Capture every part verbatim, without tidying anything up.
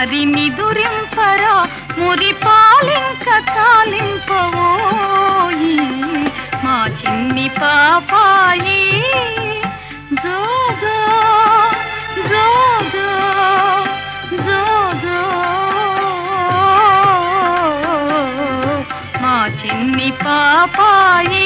మరి నిదురింపరా మురిపాలింక తాలింపవోయి మా చిన్ని పాపాయి జోజో జోజో జోజో మా చిన్ని పాపాయి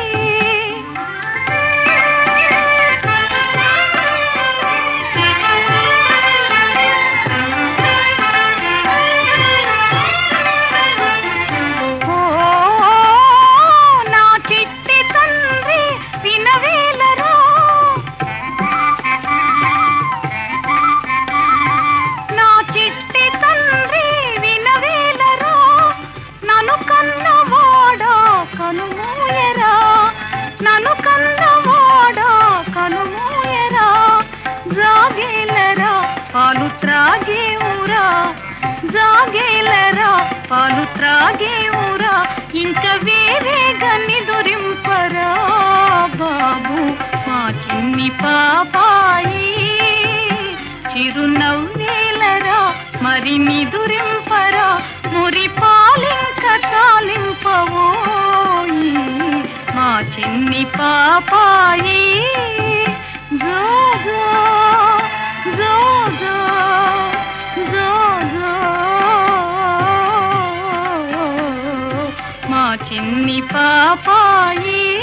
నను కన్నవాడా కనుమూయరా జాగేలరా పాలు త్రాగేవురా జాగేలరా పాలు త్రాగేవురా ఇంక వేరేగా నిదురింపరా బాబు మా చిన్ని పాపాయి చిరునవ్వేలరా మరి నిదురింపరా మురిపాలింక తాలింపవోయి మా చిన్ని పాపాయి జోజో జోజో జోజో మా చిన్ని పాపాయి